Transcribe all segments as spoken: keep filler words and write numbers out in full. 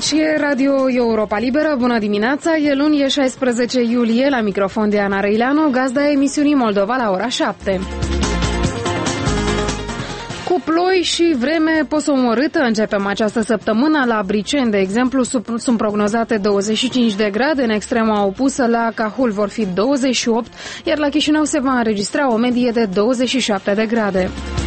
Aici e Radio Europa Liberă, bună dimineața, e luni, e șaisprezece iulie, la microfon de Ana Răileanu, gazda emisiunii Moldova la ora șapte. Cu ploi și vreme posomorâtă începem această săptămână. La Briceni, de exemplu, sunt prognozate douăzeci și cinci de grade, în extrema opusă la Cahul vor fi douăzeci și opt, iar la Chișinău se va înregistra o medie de douăzeci și șapte de grade.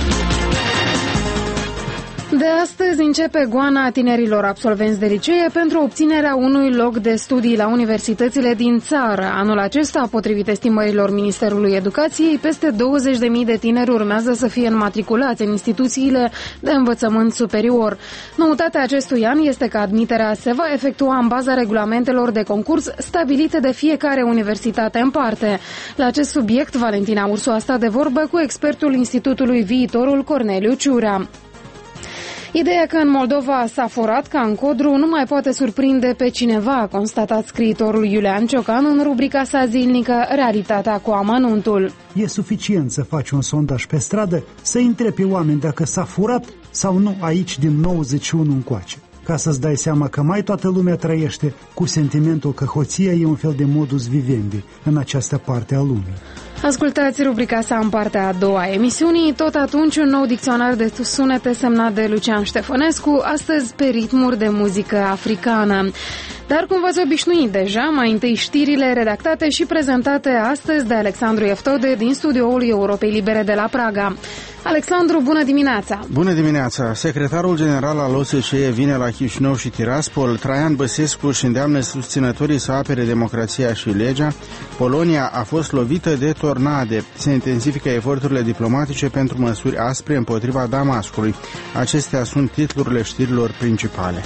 De astăzi începe goana tinerilor absolvenți de licee pentru obținerea unui loc de studii la universitățile din țară. Anul acesta, potrivit estimărilor Ministerului Educației, peste douăzeci de mii de tineri urmează să fie înmatriculați în instituțiile de învățământ superior. Noutatea acestui an este că admiterea se va efectua în baza regulamentelor de concurs stabilite de fiecare universitate în parte. La acest subiect, Valentina Ursu a stat de vorbă cu expertul Institutului Viitorul, Corneliu Ciurea. Ideea că în Moldova s-a furat ca în Codru nu mai poate surprinde pe cineva, a constatat scriitorul Iulian Ciocan în rubrica sa zilnică Realitatea cu amănuntul. E suficient să faci un sondaj pe stradă, să întrebi oameni dacă s-a furat sau nu aici din nouăzeci și unu încoace, ca să-ți dai seama că mai toată lumea trăiește cu sentimentul că hoția e un fel de modus vivendi în această parte a lumii. Ascultați rubrica sa în partea a doua a emisiunii. Tot atunci un nou dicționar de sunete semnat de Lucian Ștefănescu, astăzi pe ritmuri de muzică africană. Dar cum v-ați obișnuit deja, mai întâi știrile redactate și prezentate astăzi de Alexandru Eftode din studioul Europei Libere de la Praga. Alexandru, bună dimineața! Bună dimineața! Secretarul general al O S C E vine la Chișinău și Tiraspol. Traian Băsescu își îndeamnă susținătorii să apere democrația și legea. Polonia a fost lovită de tornade. Se intensifică eforturile diplomatice pentru măsuri aspre împotriva Damascului. Acestea sunt titlurile știrilor principale.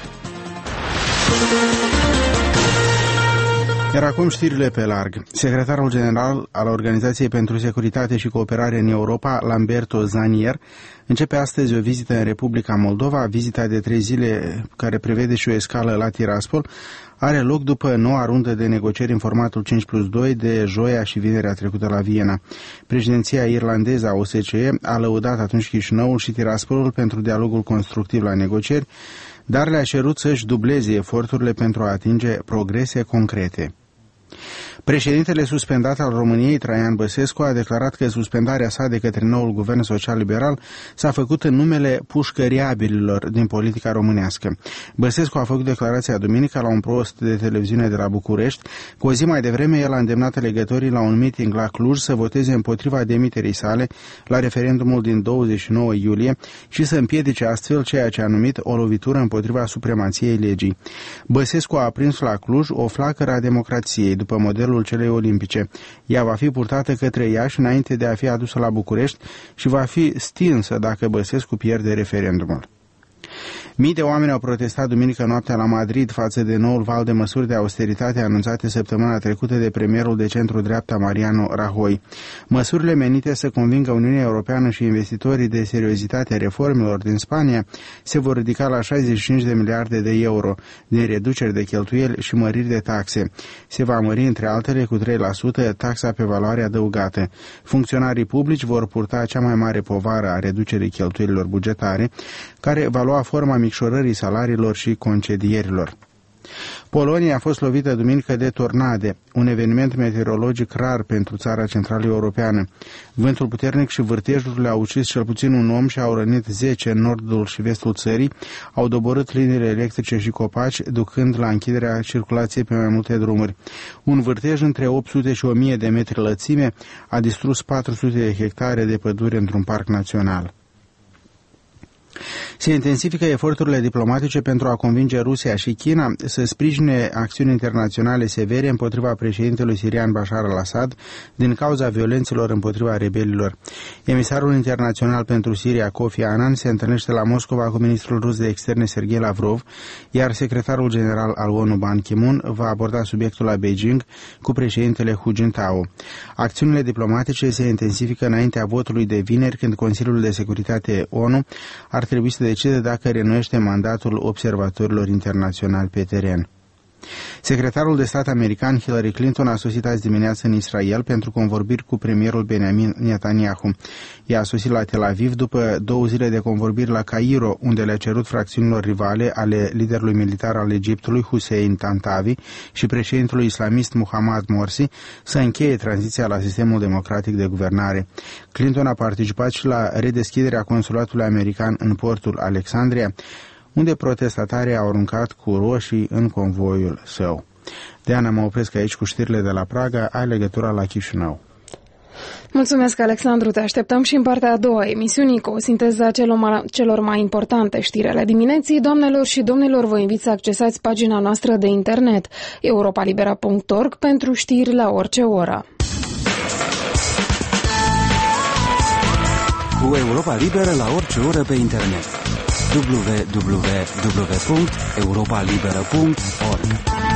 Iar acum știrile pe larg. Secretarul general al Organizației pentru Securitate și Cooperare în Europa, Lamberto Zanier, începe astăzi o vizită în Republica Moldova. Vizita de trei zile, care prevede și o escală la Tiraspol, are loc după noua rundă de negocieri în formatul cinci plus doi de joia și vinerea trecută la Viena. Președinția irlandeză a O S C E a lăudat atunci Chișinăul și Tiraspolul pentru dialogul constructiv la negocieri, dar le-a cerut să-și dubleze eforturile pentru a atinge progrese concrete. Președintele suspendat al României, Traian Băsescu, a declarat că suspendarea sa de către noul guvern social-liberal s-a făcut în numele pușcăriabililor din politica românească. Băsescu a făcut declarația duminică la un post de televiziune de la București. Cu o zi mai devreme, el a îndemnat alegătorii la un meeting la Cluj să voteze împotriva demiterii sale la referendumul din douăzeci și nouă iulie și să împiedice astfel ceea ce a numit o lovitură împotriva supremației legii. Băsescu a aprins la Cluj o flacără a democrației, după modelul celei olimpice. Ea va fi purtată către Iași înainte de a fi adusă la București și va fi stinsă dacă Băsescu pierde referendumul. Mii de oameni au protestat duminică noaptea la Madrid față de noul val de măsuri de austeritate anunțate săptămâna trecută de premierul de centru-dreapta Mariano Rajoy. Măsurile menite să convingă Uniunea Europeană și investitorii de seriozitatea reformelor din Spania se vor ridica la șaizeci și cinci de miliarde de euro din reduceri de cheltuieli și măriri de taxe. Se va mări între altele cu trei la sută taxa pe valoare adăugată. Funcționarii publici vor purta cea mai mare povară a reducerii cheltuielilor bugetare, care va lua forma micșorării salariilor și concedierilor. Polonia a fost lovită duminică de tornade, un eveniment meteorologic rar pentru țara centrală europeană. Vântul puternic și vârtejurile au ucis cel puțin un om și au rănit zece în nordul și vestul țării, au doborât liniile electrice și copaci, ducând la închiderea circulației pe mai multe drumuri. Un vârtej între opt sute și o mie de metri lățime a distrus patru sute de hectare de pădure într-un parc național. Se intensifică eforturile diplomatice pentru a convinge Rusia și China să sprijine acțiuni internaționale severe împotriva președintelui sirian Bashar al-Assad din cauza violențelor împotriva rebelilor. Emisarul internațional pentru Siria, Kofi Annan, se întâlnește la Moscova cu ministrul rus de externe Sergei Lavrov, iar secretarul general al O N U Ban Ki-moon va aborda subiectul la Beijing cu președintele Hu Jintao. Acțiunile diplomatice se intensifică înaintea votului de vineri, când Consiliul de Securitate O N U ar trebui să decide dacă reînnoiește mandatul observatorilor internaționali pe teren. Secretarul de stat american Hillary Clinton a sosit azi dimineață în Israel pentru convorbiri cu premierul Benjamin Netanyahu. Ea a sosit la Tel Aviv după două zile de convorbiri la Cairo, unde le-a cerut fracțiunilor rivale ale liderului militar al Egiptului Hussein Tantawi și președintelui islamist Muhammad Morsi să încheie tranziția la sistemul democratic de guvernare. Clinton a participat și la redeschiderea consulatului american în portul Alexandria, unde protestatarii au aruncat cu roșii în convoiul său. Deana, mă opresc aici cu știrile de la Praga, ai legătura la Chișinău. Mulțumesc, Alexandru, te așteptăm și în partea a doua emisiunii cu o sinteză a celor mai, celor mai importante știri ale dimineții. Doamnelor și domnilor, vă invit să accesați pagina noastră de internet europa libera punct org pentru știri la orice oră. Cu Europa Liberă la orice oră pe internet. w w w punct europa liberă punct org.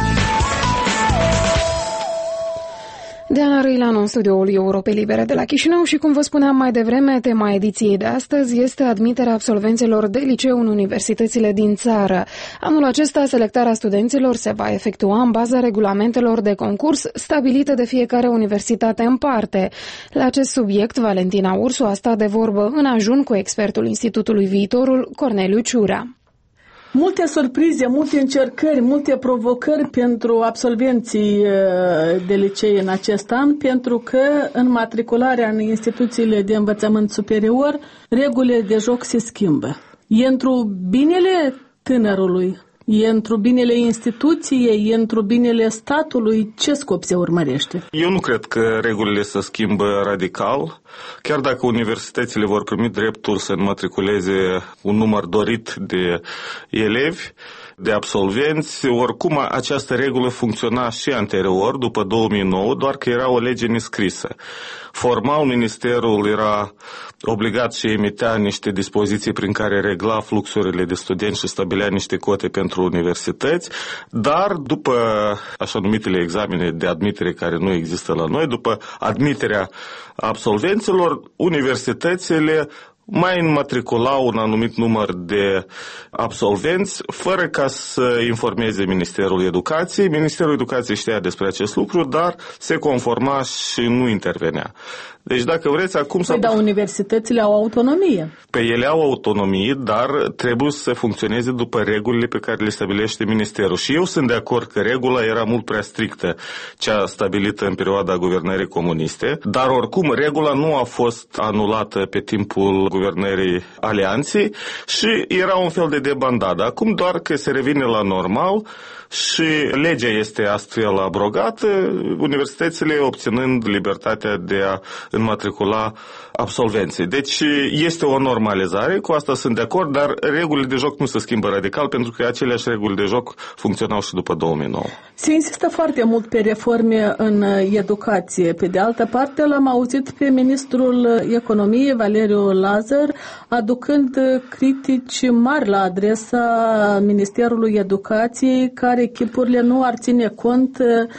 Diana Răileanu în studioul Europei Libere de la Chișinău și, cum vă spuneam mai devreme, tema ediției de astăzi este admiterea absolvenților de liceu în universitățile din țară. Anul acesta, selectarea studenților se va efectua în baza regulamentelor de concurs stabilite de fiecare universitate în parte. La acest subiect, Valentina Ursu a stat de vorbă în ajun cu expertul Institutului Viitorul, Corneliu Ciurea. Multe surprize, multe încercări, multe provocări pentru absolvenții de licee în acest an, pentru că în matricularea în instituțiile de învățământ superior, regulile de joc se schimbă. E într-o binele tânărului, e într-o binele instituției, e într-o binele statului, ce scop se urmărește? Eu nu cred că regulile se schimbă radical, chiar dacă universitățile vor primi dreptul să înmatriculeze un număr dorit de elevi, de absolvenți, oricum această regulă funcționa și anterior, după două mii nouă, doar că era o lege nescrisă. Formal, ministerul era obligat și emitea niște dispoziții prin care regla fluxurile de studenți și stabilea niște cote pentru universități, dar după așa numitele examene de admitere care nu există la noi, după admiterea absolvenților, universitățile mai înmatriculau un anumit număr de absolvenți fără ca să informeze Ministerul Educației. Ministerul Educației știa despre acest lucru, dar se conforma și nu intervenea. Deci dacă vreți, acum... Păi, dar universitățile au autonomie. Pe ele au autonomie, dar trebuie să funcționeze după regulile pe care le stabilește Ministerul. Și eu sunt de acord că regula era mult prea strictă, cea stabilită în perioada guvernării comuniste, dar oricum regula nu a fost anulată pe timpul guvernării Alianței și era un fel de debandadă. Acum doar că se revine la normal și legea este astfel abrogată, universitățile obținând libertatea de a înmatricula absolvenții. Deci este o normalizare, cu asta sunt de acord, dar regulile de joc nu se schimbă radical, pentru că aceleași reguli de joc funcționau și după două mii nouă. Se insistă foarte mult pe reforme în educație. Pe de altă parte, l-am auzit pe ministrul economiei, Valeriu Lazar, aducând critici mari la adresa Ministerului Educației, care echipurile nu ar ține cont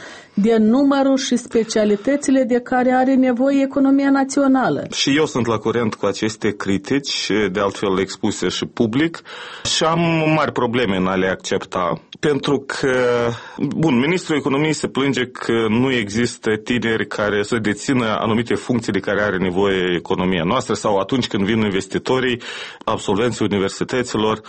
de numărul și specialitățile de care are nevoie economia națională. Și eu sunt la curent cu aceste critici, de altfel expuse și public, și am mari probleme în a le accepta, pentru că, bun, ministrul economiei se plânge că nu există tineri care să dețină anumite funcții de care are nevoie economia noastră, sau atunci când vin investitorii, absolvenții universităților,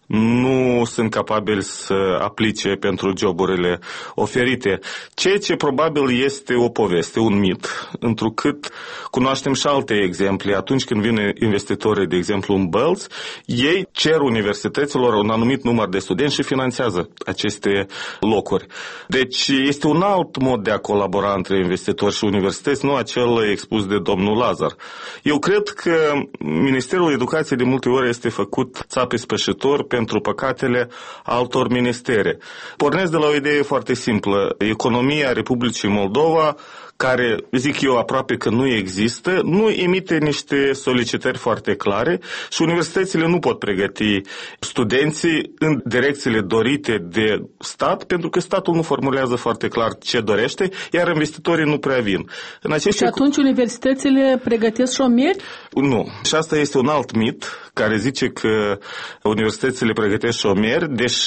nu sunt capabili să aplice pentru joburile oferite. Ceea ce probabil este o poveste, un mit, întrucât cunoaștem și alte exemple. Atunci când vin investitorii, de exemplu, în Bălți, ei cer universităților un anumit număr de studenți și finanțează aceste locuri. Deci este un alt mod de a colabora între investitori și universități, nu acel expus de domnul Lazar. Eu cred că Ministerul Educației de multe ori este făcut țape spășitor pentru păcatele altor ministere. Pornesc de la o idee foarte simplă. Economia Republicii Moldova, care, zic eu, aproape că nu există, nu emite niște solicitări foarte clare și universitățile nu pot pregăti studenții în direcțiile dorite de stat, pentru că statul nu formulează foarte clar ce dorește, iar investitorii nu prea vin. În aceste... Și atunci universitățile pregătesc șomeri? Nu. Și asta este un alt mit care zice că universitățile pregătesc șomeri, deși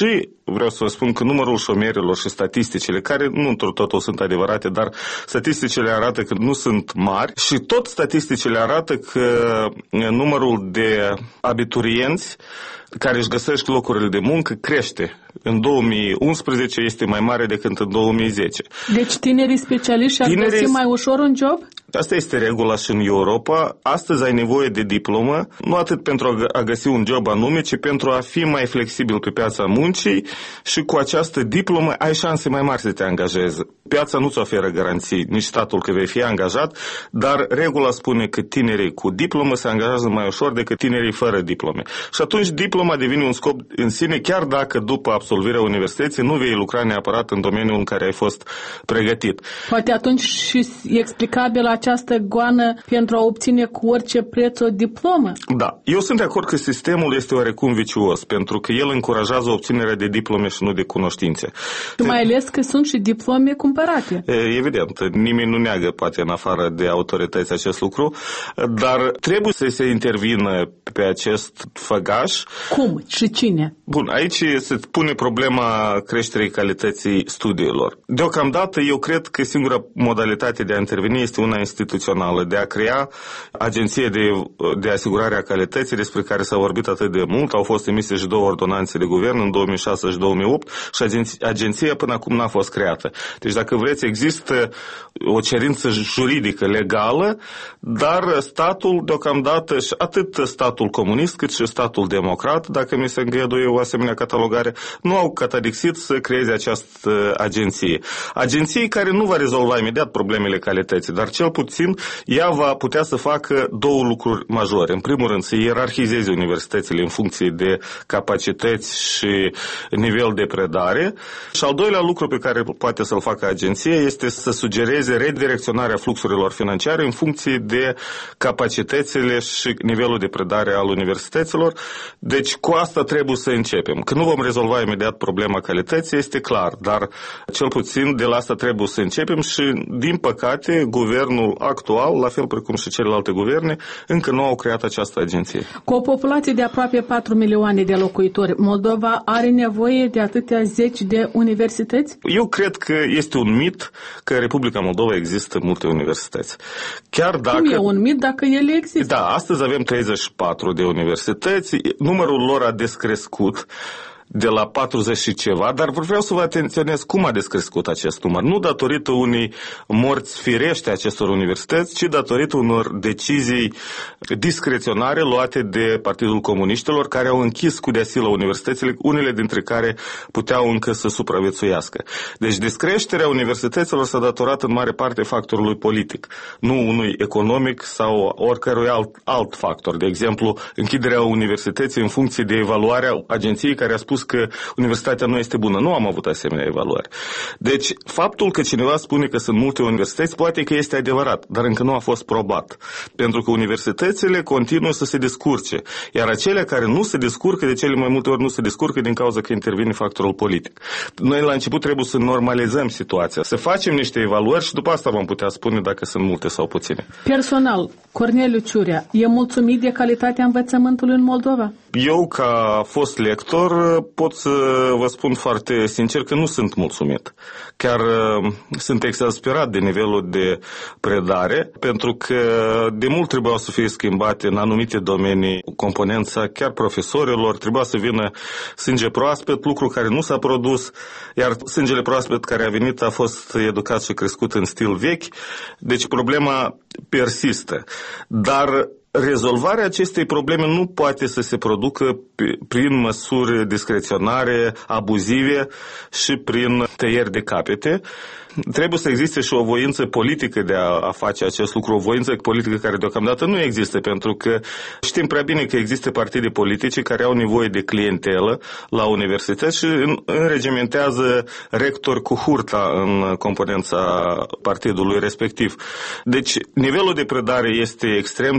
vreau să vă spun că numărul șomerilor și statisticile, care nu într totul sunt adevărate, dar statisticile arată că nu sunt mari și tot statisticile arată că numărul de abiturienți care își găsesc locurile de muncă crește. În două mii unsprezece este mai mare decât în două mii zece. Deci tinerii specialiști ar Tinerii... găsi mai ușor un job? Asta este regula și în Europa. Astăzi ai nevoie de diplomă, nu atât pentru a găsi un job anume, ci pentru a fi mai flexibil pe piața muncii și cu această diplomă ai șanse mai mari să te angajezi. Piața nu-ți oferă garanții, nici statul că vei fi angajat, dar regula spune că tinerii cu diplomă se angajează mai ușor decât tinerii fără diplome. Și atunci diploma devine un scop în sine, chiar dacă după absolvirea universității nu vei lucra neapărat în domeniul în care ai fost pregătit. Poate atunci și e explicabilă această goană pentru a obține cu orice preț o diplomă? Da. Eu sunt de acord că sistemul este oarecum vicios, pentru că el încurajează obținerea de diplome și nu de cunoștințe. Mai ales că sunt și diplome cumpărate. Evident, nimeni nu neagă, poate în afară de autorități, acest lucru, dar trebuie să se intervină pe acest făgaș. Cum și cine? Bun, aici se pune problema creșterii calității studiilor. Deocamdată, eu cred că singura modalitate de a interveni este una instituțională, de a crea agenție de, de asigurare a calității, despre care s-a vorbit atât de mult. Au fost emise și două ordonanțe de guvern în două mii șase și două mii opt și agenția, agenția până acum n-a fost creată. Deci, dacă vreți, există o cerință juridică legală, dar statul, deocamdată, și atât statul comunist cât și statul democrat, dacă mi se îngăduie o asemenea catalogare, nu au catadixit să creeze această agenție. Agenție care nu va rezolva imediat problemele calității, dar cel puțin ea va putea să facă două lucruri majore. În primul rând, să ierarhizeze universitățile în funcție de capacități și nivel de predare. Și al doilea lucru pe care poate să-l facă agenția este să sugereze redirecționarea fluxurilor financiare în funcție de capacitățile și nivelul de predare al universităților. Deci cu asta trebuie să începem. Că nu vom rezolva imediat problema calității, este clar, dar cel puțin de la asta trebuie să începem și, din păcate, guvernul actual, la fel precum și celelalte guverne, încă nu au creat această agenție. Cu o populație de aproape patru milioane de locuitori, Moldova are nevoie de atâtea zeci de universități? Eu cred că este un mit că în Republica Moldova există multe universități. Chiar dacă... Cum e un mit dacă ele există? Da, astăzi avem treizeci și patru de universități, numărul lor a descrescut de la patruzeci și ceva, dar vreau să vă atenționez cum a descrescut acest număr. Nu datorită unei morți firește acestor universități, ci datorită unor decizii discreționare luate de Partidul Comuniștilor, care au închis cu deasilă universitățile, unele dintre care puteau încă să supraviețuiască. Deci descreșterea universităților s-a datorat în mare parte factorului politic, nu unui economic sau oricărui alt, alt factor. De exemplu, închiderea universității în funcție de evaluarea agenției care a spus că universitatea nu este bună. Nu am avut asemenea evaluări. Deci, faptul că cineva spune că sunt multe universități, poate că este adevărat, dar încă nu a fost probat. Pentru că universitățile continuă să se descurce. Iar acelea care nu se descurcă, de cele mai multe ori nu se descurcă din cauza că intervine factorul politic. Noi la început trebuie să normalizăm situația, să facem niște evaluări și după asta vom putea spune dacă sunt multe sau puține. Personal, Corneliu Ciurea e mulțumit de calitatea învățământului în Moldova? Eu, ca fost lector, pot să vă spun foarte sincer că nu sunt mulțumit. Chiar sunt exasperat de nivelul de predare, pentru că de mult trebuia să fie schimbate în anumite domenii componența chiar profesorilor, trebuia să vină sânge proaspăt, lucru care nu s-a produs, iar sângele proaspăt care a venit a fost educat și crescut în stil vechi, deci problema persistă. Dar rezolvarea acestei probleme nu poate să se producă prin măsuri discreționare, abuzive și prin tăieri de capete. Trebuie să existe și o voință politică de a, a face acest lucru, o voință politică care deocamdată nu există, pentru că știm prea bine că există partide politice care au nevoie de clientelă la universități și înregimentează rectori cu hurta în componența partidului respectiv. Deci, nivelul de predare este extrem de scăzut.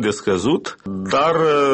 prevăzut, dar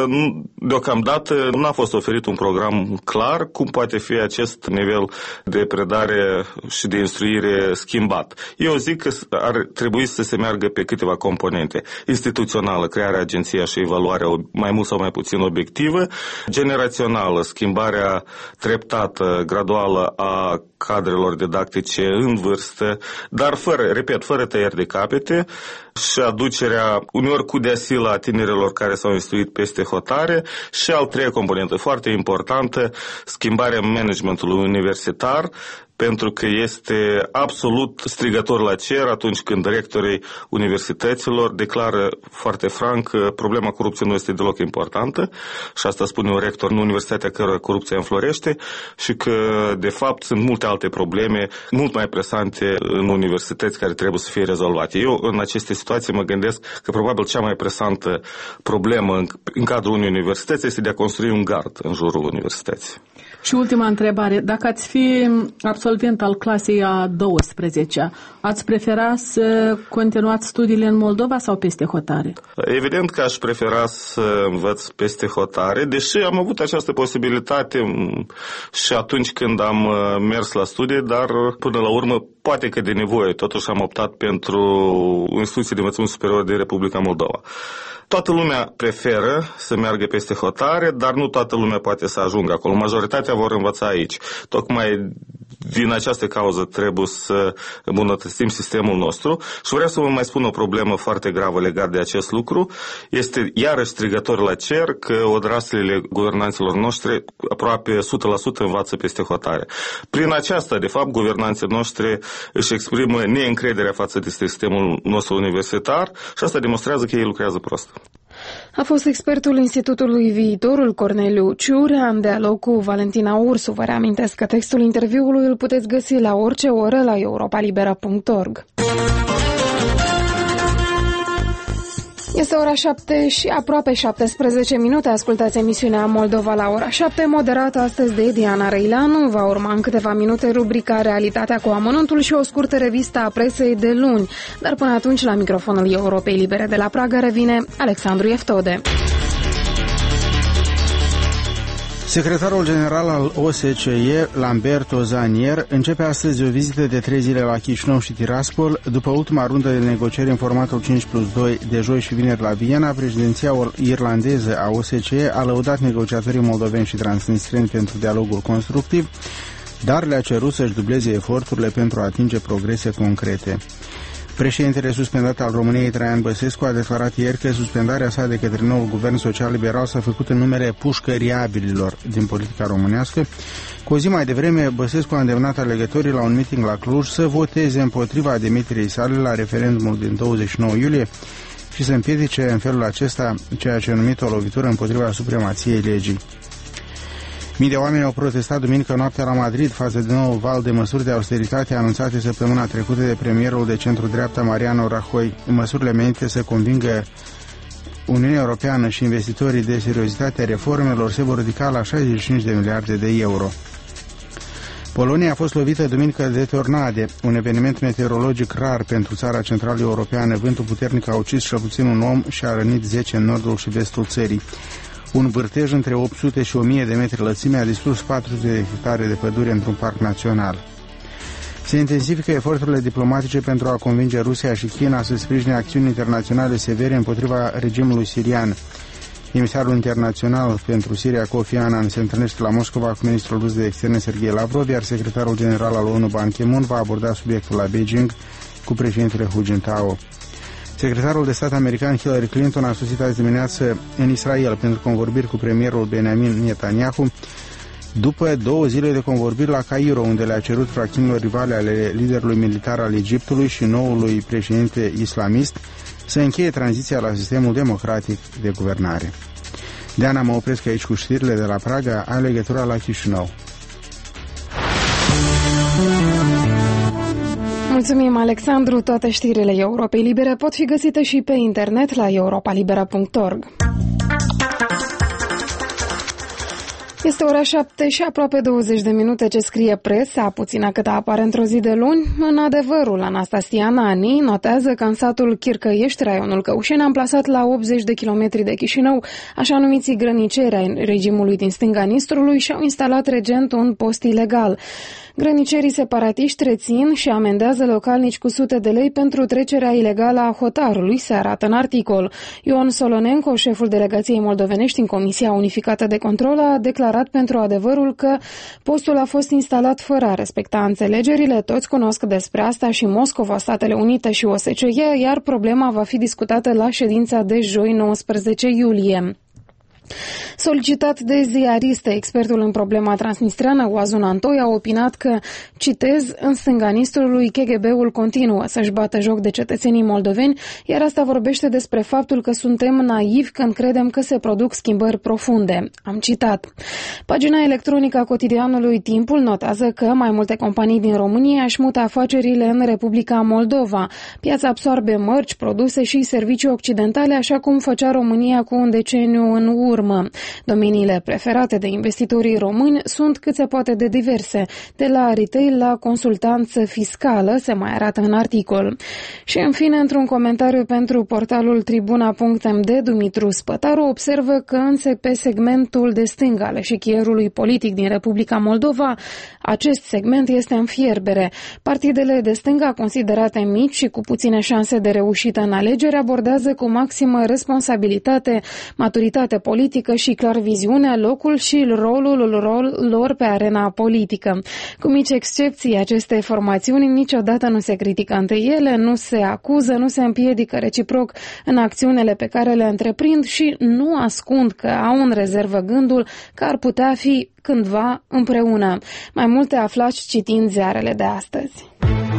deocamdată nu a fost oferit un program clar cum poate fi acest nivel de predare și de instruire schimbat. Eu zic că ar trebui să se meargă pe câteva componente. Instituțională, crearea agenției și evaluarea mai mult sau mai puțin obiectivă, generațională, schimbarea treptată, graduală a cadrelor didactice în vârstă, dar fără, repet, fără tăieri de capete și aducerea uneori cu deasilă a tinerilor care s-au instruit peste hotare și al treia componentă foarte importantă, schimbarea managementului universitar, pentru că este absolut strigător la cer atunci când rectorii universităților declară foarte franc că problema corupției nu este deloc importantă și asta spune un rector în universitatea cărora corupția înflorește și că de fapt sunt multe alte probleme mult mai presante în universități care trebuie să fie rezolvate. Eu în aceste situații mă gândesc că probabil cea mai presantă problemă în, în cadrul unei universități este de a construi un gard în jurul universității. Și ultima întrebare, dacă ați fi absolvent al clasei a douăsprezecea, ați prefera să continuați studiile în Moldova sau peste hotare? Evident că aș prefera să învăț peste hotare, deși am avut această posibilitate și atunci când am mers la studii, dar până la urmă poate că de nevoie, totuși am optat pentru instituții de învățământ superior din Republica Moldova. Toată lumea preferă să meargă peste hotare, dar nu toată lumea poate să ajungă acolo. Majoritatea vor învăța aici. Tocmai din această cauză trebuie să îmbunătățim sistemul nostru. Și vreau să vă mai spun o problemă foarte gravă legată de acest lucru. Este iarăși strigător la cer că odraslele guvernanților noștri aproape o sută la sută învață peste hotare. Prin aceasta, de fapt, guvernanții noștri își exprimă neîncrederea față de sistemul nostru universitar și asta demonstrează că ei lucrează prost. A fost expertul Institutului Viitorul Corneliu Ciurea, în dialog cu Valentina Ursu. Vă reamintesc că textul interviului îl puteți găsi la orice oră la europa libera punct org. Este ora șapte și aproape șaptesprezece minute. Ascultați emisiunea Moldova la ora șapte, moderată astăzi de Diana Răileanu. Va urma în câteva minute rubrica Realitatea cu amănuntul și o scurtă revistă a presei de luni. Dar până atunci, la microfonul Europei Libere de la Praga revine Alexandru Eftode. Secretarul general al O S C E, Lamberto Zanier, începe astăzi o vizită de trei zile la Chișinău și Tiraspol. După ultima rundă de negocieri în formatul cinci plus doi de joi și vineri la Viena, președinția irlandeză a O S C E a lăudat negociatorii moldoveni și transnistreni pentru dialogul constructiv, dar le-a cerut să-și dubleze eforturile pentru a atinge progrese concrete. Președintele suspendat al României, Traian Băsescu, a declarat ieri că suspendarea sa de către noul guvern social-liberal s-a făcut în numele pușcăriabililor din politica românească. Cu o zi mai devreme, Băsescu a îndemnat alegătorii la un meeting la Cluj să voteze împotriva demiterii sale la referendumul din douăzeci și nouă iulie și să împiedice în felul acesta ceea ce a numit o lovitură împotriva supremației legii. Mii de oameni au protestat duminică noaptea la Madrid față de nou val de măsuri de austeritate anunțate săptămâna trecută de premierul de centru-dreapta Mariano Rajoy. Măsurile menite să convingă Uniunea Europeană și investitorii de seriozitatea reformelor se vor ridica la șaizeci și cinci de miliarde de euro. Polonia a fost lovită duminică de tornade, un eveniment meteorologic rar pentru țara centrală europeană. Vântul puternic a ucis cel puțin un om și a rănit zece în nordul și vestul țării. Un vârtej între opt sute și o mie de metri lățime a distrus patru sute de hectare de pădure într-un parc național. Se intensifică eforturile diplomatice pentru a convinge Rusia și China să sprijine acțiuni internaționale severe împotriva regimului sirian. Emisarul internațional pentru Siria, Kofi Annan, se întâlnește la Moscova cu ministrul rus de externe Sergei Lavrov, iar secretarul general al ONU, Ban Ki-moon, va aborda subiectul la Beijing cu președintele Hu Jintao. Secretarul de stat american Hillary Clinton a sosit azi dimineață în Israel pentru convorbiri cu premierul Benjamin Netanyahu, după două zile de convorbiri la Cairo, unde le-a cerut fracțiunilor rivale ale liderului militar al Egiptului și noului președinte islamist să încheie tranziția la sistemul democratic de guvernare. De-aia mă opresc aici cu știrile de la Praga, a legătura la Chișinău. Mulțumim, Alexandru. Toate știrile Europei Libere pot fi găsite și pe internet la europa libera punct org. Este ora șapte și aproape douăzeci de minute ce scrie presa, puțină cât apare într-o zi de luni. În Adevărul, Anastasia Nani notează că în satul Chircăiești, raionul Căușeni, amplasat la optzeci de kilometri de Chișinău, așa numiții grăniceri ai regimului din stânga Nistrului și-au instalat recent un post ilegal. Grănicerii separatiști rețin și amendează localnici cu sute de lei pentru trecerea ilegală a hotarului, se arată în articol. Ion Solonenko, șeful delegației moldovenești în Comisia Unificată de Control, a declarat pentru Adevărul că postul a fost instalat fără a respecta înțelegerile. Toți cunosc despre asta și Moscova, Statele Unite și O S C E, iar problema va fi discutată la ședința de joi nouăsprezece iulie. Solicitat de ziariste, expertul în problema transnistreană, Oazun Antoi, a opinat că, citez, în stânga Nistrului, K G B-ul continuă să-și bată joc de cetățenii moldoveni, iar asta vorbește despre faptul că suntem naivi când credem că se produc schimbări profunde. Am citat. Pagina electronică a cotidianului Timpul notează că mai multe companii din România își mută afacerile în Republica Moldova. Piața absorbe mărci, produse și servicii occidentale, așa cum făcea România cu un deceniu în urmă. Urmă. Domeniile preferate de investitorii români sunt cât se poate de diverse, de la retail la consultanță fiscală, se mai arată în articol. Și în fine, într-un comentariu pentru portalul tribuna punct m d, Dumitru Spătaru observă că pe segmentul de stânga al eșichierului politic din Republica Moldova, acest segment este în fierbere. Partidele de stânga, considerate mici și cu puține șanse de reușită în alegeri, abordează cu maximă responsabilitate, maturitate politică și clar viziunea, locul și rolul rol lor pe arena politică. Cu mici excepții, aceste formațiuni niciodată nu se critică între ele, nu se acuză, nu se împiedică reciproc în acțiunile pe care le întreprind și nu ascund că au în rezervă gândul că ar putea fi cândva împreună. Mai multe aflați citind ziarele de astăzi.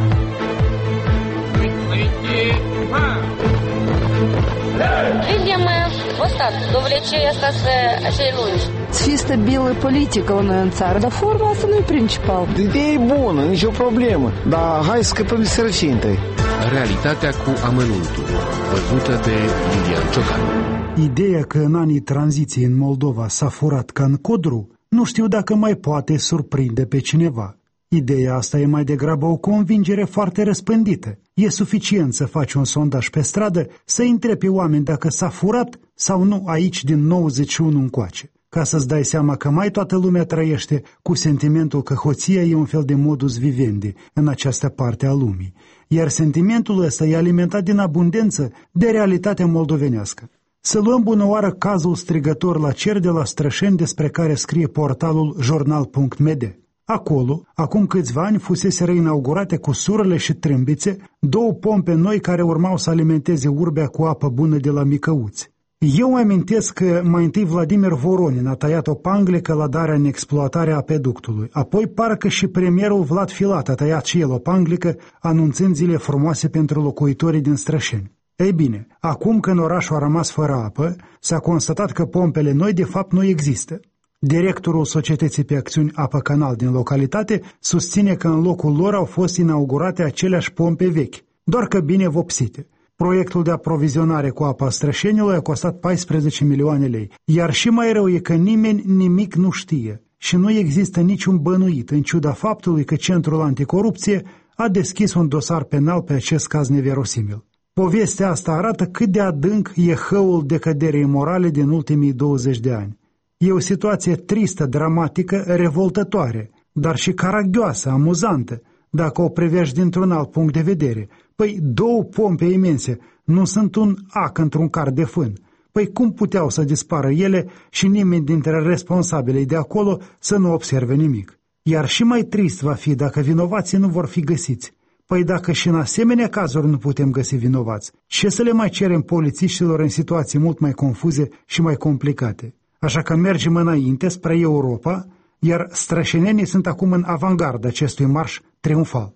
Видим вот так, довлече остаться acei lungi. Să fie stabilă politică la noi în țară, dar forma asta nu e principal. Ideea e bună, nicio problemă, dar hai să scăpăm de sărăcie întâi. Realitatea cu amănuntul, văzută de Lilian Ciocan. Ideea că în anii tranziției în Moldova s-a furat ca în Codru, nu știu dacă mai poate surprinde pe cineva. Ideea asta e mai degrabă o convingere foarte răspândită. E suficient să faci un sondaj pe stradă, să întrebi pe oameni dacă s-a furat sau nu aici din nouăzeci și unu încoace, ca să-ți dai seama că mai toată lumea trăiește cu sentimentul că hoția e un fel de modus vivendi în această parte a lumii, iar sentimentul ăsta e alimentat din abundență de realitatea moldovenească. Să luăm bună oară cazul strigător la cer de la Strășeni despre care scrie portalul jurnal punct m d. Acolo, acum câțiva ani, fusese reinaugurate cu surle și trâmbițe două pompe noi care urmau să alimenteze urbea cu apă bună de la Micăuți. Eu amintesc că mai întâi Vladimir Voronin a tăiat o panglică la darea în exploatare a peductului, apoi parcă și premierul Vlad Filat a tăiat și el o panglică, anunțând zile frumoase pentru locuitorii din Strășeni. Ei bine, acum când orașul a rămas fără apă, s-a constatat că pompele noi de fapt nu există. Directorul Societății pe Acțiuni Apă Canal din localitate susține că în locul lor au fost inaugurate aceleași pompe vechi, doar că bine vopsite. Proiectul de aprovizionare cu apa Strășeniului a costat paisprezece milioane lei, iar și mai rău e că nimeni nimic nu știe și nu există niciun bănuit, în ciuda faptului că Centrul Anticorupție a deschis un dosar penal pe acest caz neverosimil. Povestea asta arată cât de adânc e hăul decăderii morale din ultimii douăzeci de ani. E o situație tristă, dramatică, revoltătoare, dar și caragioasă, amuzantă, dacă o privești dintr-un alt punct de vedere. Păi două pompe imense nu sunt un ac într-un car de fân. Păi cum puteau să dispară ele și nimeni dintre responsabilii de acolo să nu observe nimic? Iar și mai trist va fi dacă vinovații nu vor fi găsiți. Păi dacă și în asemenea cazuri nu putem găsi vinovați, ce să le mai cerem polițiștilor în situații mult mai confuze și mai complicate? Așa că mergem înainte spre Europa, iar strășenenii sunt acum în avangarda acestui marș triumfal.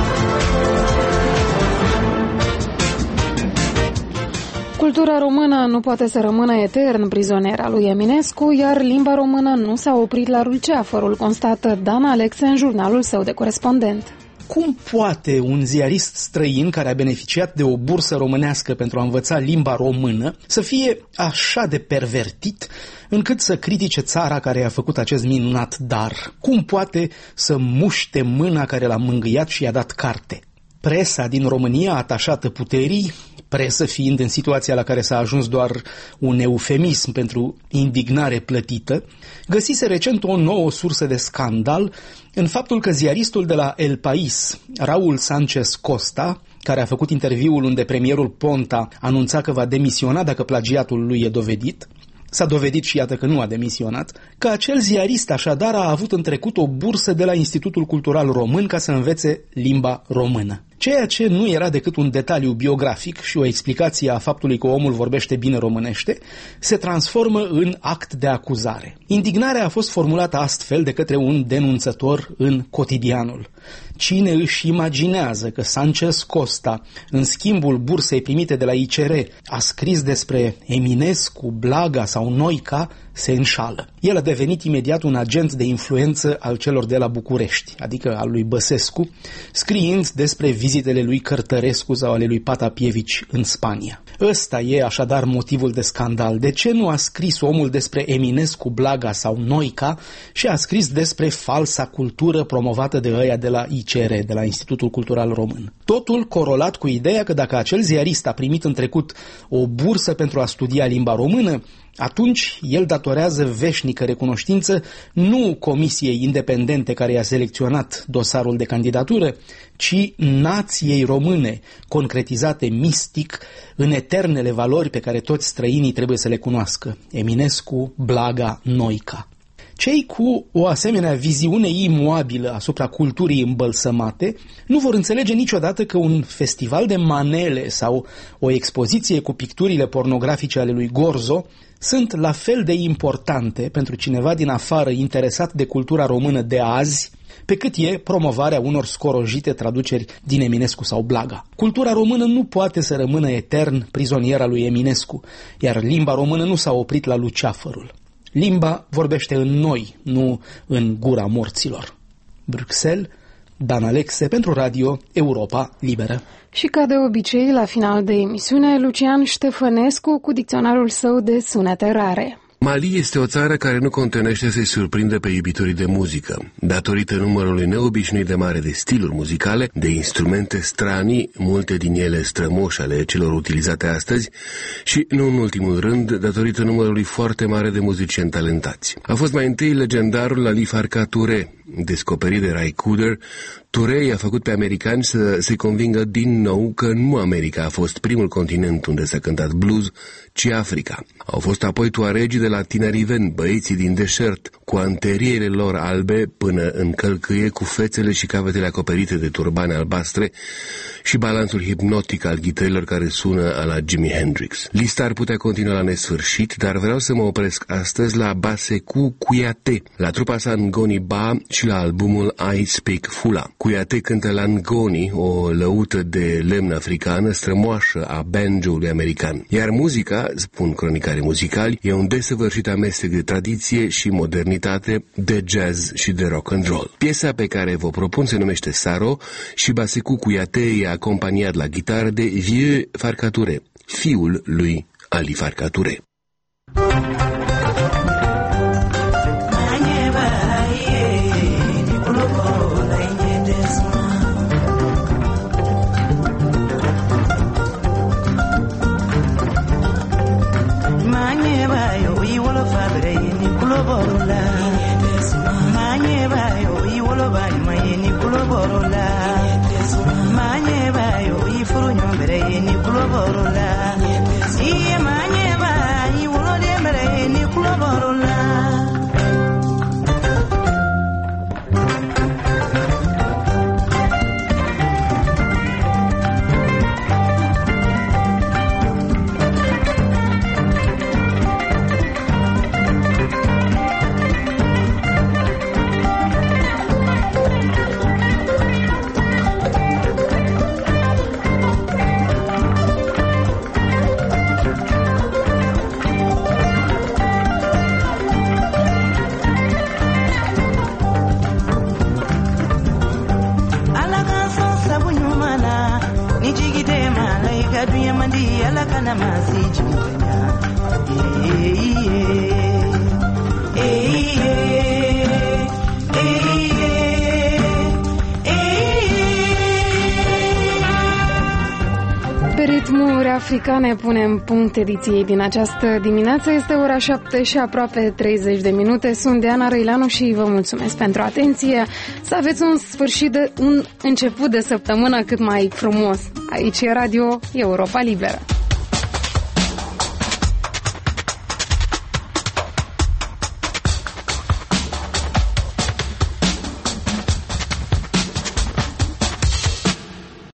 Cultura română nu poate să rămână etern prizoniera lui Eminescu, iar limba română nu s-a oprit la Rulceafărul, constată Dan Alexe în jurnalul său de corespondent. Cum poate un ziarist străin care a beneficiat de o bursă românească pentru a învăța limba română să fie așa de pervertit încât să critique țara care i-a făcut acest minunat dar? Cum poate să muște mâna care l-a mângâiat și i-a dat carte? Presa din România, atașată puterii, presă fiind în situația la care s-a ajuns doar un eufemism pentru indignare plătită, găsise recent o nouă sursă de scandal în faptul că ziaristul de la El País, Raúl Sánchez Costa, care a făcut interviul unde premierul Ponta anunța că va demisiona dacă plagiatul lui e dovedit, s-a dovedit și iată că nu a demisionat, că acel ziarist așadar a avut în trecut o bursă de la Institutul Cultural Român ca să învețe limba română. Ceea ce nu era decât un detaliu biografic și o explicație a faptului că omul vorbește bine românește, se transformă în act de acuzare. Indignarea a fost formulată astfel de către un denunțător în Cotidianul. Cine își imaginează că Sánchez Costa, în schimbul bursei primite de la I C R, a scris despre Eminescu, Blaga sau Noica, se înșală. El a devenit imediat un agent de influență al celor de la București, adică al lui Băsescu, scriind despre vizitele lui Cărtărescu sau ale lui Patapievici în Spania. Ăsta e așadar motivul de scandal. De ce nu a scris omul despre Eminescu, Blaga sau Noica și a scris despre falsa cultură promovată de ăia de la I C R, de la Institutul Cultural Român? Totul corolat cu ideea că dacă acel ziarist a primit în trecut o bursă pentru a studia limba română, atunci el datorează veșnică recunoștință nu comisiei independente care i-a selecționat dosarul de candidatură, ci nației române, concretizate mistic în eternele valori pe care toți străinii trebuie să le cunoască: Eminescu, Blaga, Noica. Cei cu o asemenea viziune imobilă asupra culturii îmbălsămate nu vor înțelege niciodată că un festival de manele sau o expoziție cu picturile pornografice ale lui Gorzo sunt la fel de importante pentru cineva din afară interesat de cultura română de azi, pe cât e promovarea unor scorojite traduceri din Eminescu sau Blaga. Cultura română nu poate să rămână etern prizoniera lui Eminescu, iar limba română nu s-a oprit la Luceafărul. Limba vorbește în noi, nu în gura morților. Bruxelles, Dan Alexe pentru Radio Europa Liberă. Și ca de obicei, la final de emisiune, Lucian Ștefănescu cu dicționarul său de sunete rare. Mali este o țară care nu contenește să-i surprindă pe iubitorii de muzică. Datorită numărului neobișnuit de mare de stiluri muzicale, de instrumente stranii, multe din ele strămoși ale celor utilizate astăzi, și, nu în ultimul rând, datorită numărului foarte mare de muzicieni talentați. A fost mai întâi legendarul Ali Farka Touré, descoperit de Ray Cooder. Touré i-a făcut pe americani să se convingă din nou că nu America a fost primul continent unde s-a cântat blues, ci Africa. Au fost apoi tuaregii de la Tinariven, băieții din deșert, cu anterierele lor albe până în călcâie, cu fețele și capetele acoperite de turbane albastre și balansul hipnotic al ghitărilor care sună a la Jimi Hendrix. Lista ar putea continua la nesfârșit, dar vreau să mă opresc astăzi la Baseku Kouyaté, la trupa sa Ngoni Ba și la albumul I Speak Fula. Kouyaté cântă la Ngoni, o lăută de lemn africană strămoașă a banjo-ului american. Iar muzica, spun cronicarii muzicali, e un desăvârșit amestec de tradiție și modernitate, de jazz și de rock and roll. Piesa pe care vă propun se numește Saro și Baseku Kouyaté e acompaniat la gitară de Vieux Farka Touré, fiul lui Ali Farka Touré. dunya mandi ala kana masiji munya eh eh Pe ritmuri africane punem punct ediției din această dimineață. Este ora șapte și aproape treizeci de minute. Sunt Diana Răileanu și vă mulțumesc pentru atenție. Să aveți un sfârșit de un început de săptămână cât mai frumos. Aici e Radio Europa Liberă.